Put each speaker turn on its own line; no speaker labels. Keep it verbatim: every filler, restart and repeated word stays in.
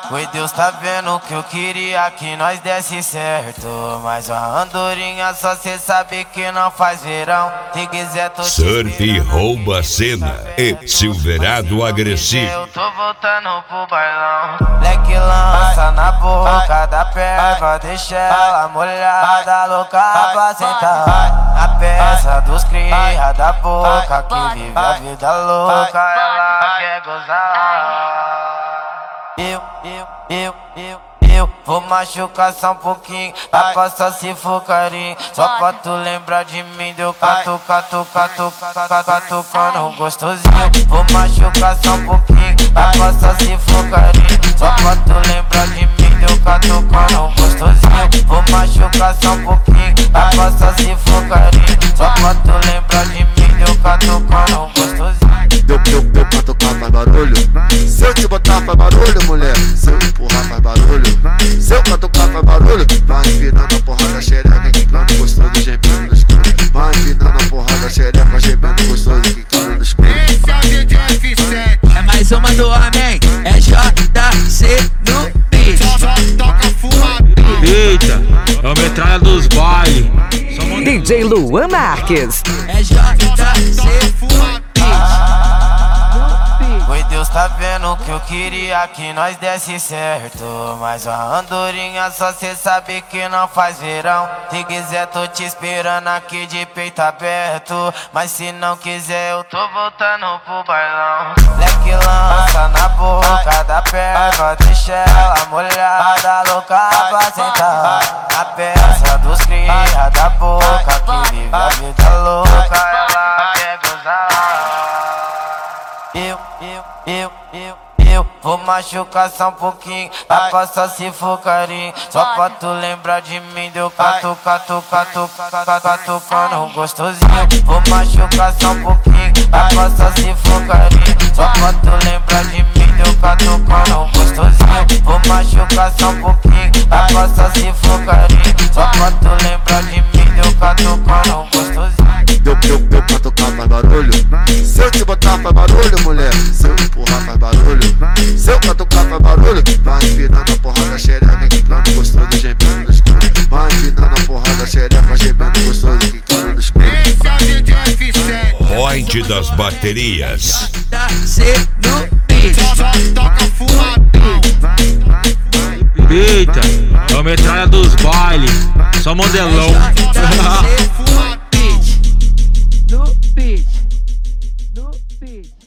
Foi Deus tá vendo que eu queria que nós desse certo, mas a andorinha só cê sabe que não faz verão. Se quiser tô te
Surf rouba a cena e Silverado agressivo.
Eu tô voltando pro bailão. Leque lança na boca da perva, deixa ela molhada, louca pra sentar. A peça dos cria da boca que vive a vida louca, ela quer gozar. Eu, eu, eu, eu, eu vou machucar só um pouquinho, pra passar se for carinho. Só pra tu lembrar de mim, deu catu, catu, catu, catu, catucando gostosinho. Vou machucar só um pouquinho, pra passar se for carinho. Só pra tu lembrar de mim, deu catucando gostosinho. Vou machucar só um pouquinho, pra passar se for carinho. Só pra tu lembrar de mim, deu catucando gostosinho.
Deu, deu, deu pra tocar faz barulho. Se eu te botar faz barulho, mulher. Se eu empurrar faz barulho. Se eu catucar faz barulho. Vai empinando a porrada xereca, quicando gostoso, gemendo no escuro. Vai empinando a porrada xereca, gemendo gostoso, quicando no escuro.
Esse é o D J F sete.
É mais uma do homem, é J C no beat.
Toca fumado.
Eita, é o metralha dos bailes.
D J Luan Marques.
É J C
Fumado.
Foi Deus tá vendo que eu queria que nós desse certo, mas a andorinha só cê sabe que não faz verão. Se quiser tô te esperando aqui de peito aberto, mas se não quiser eu tô voltando pro bailão. Leque lança na boca da perva, deixa ela molhada, louca pra sentar. A peça dos cria da boca que vive a vida louca, ela quer gozar. Eu, eu, eu, eu, eu vou machucar só um pouquinho, pra passar se for carinho. Só pra tu lembrar de mim, deu catu, catu, catu, catu, catucando gostosinho. Vou machucar só um pouquinho, pra passar se for carinho. Só pra tu lembrar de mim, deu catucando gostosinho. Vou machucar só um pouquinho, pra passar se for carinho. Só pra tu lembrar de mim, deu catucando gostosinho.
Deu, deu, deu pra tocar faz barulho. Se eu te botar faz barulho, mulher. Se eu empurrar faz barulho. Se eu catucar faz barulho. Vai empinando a porrada xereca, quicando gostoso, gemendo no escuro. Vai empinando a porrada xereca, gemendo gostoso, quicando no escuro.
Esse é o D J F sete.
Point das baterias.
C no beat.
Toca fumado.
Eita, é o metralha dos bailes. Só modelão.
J C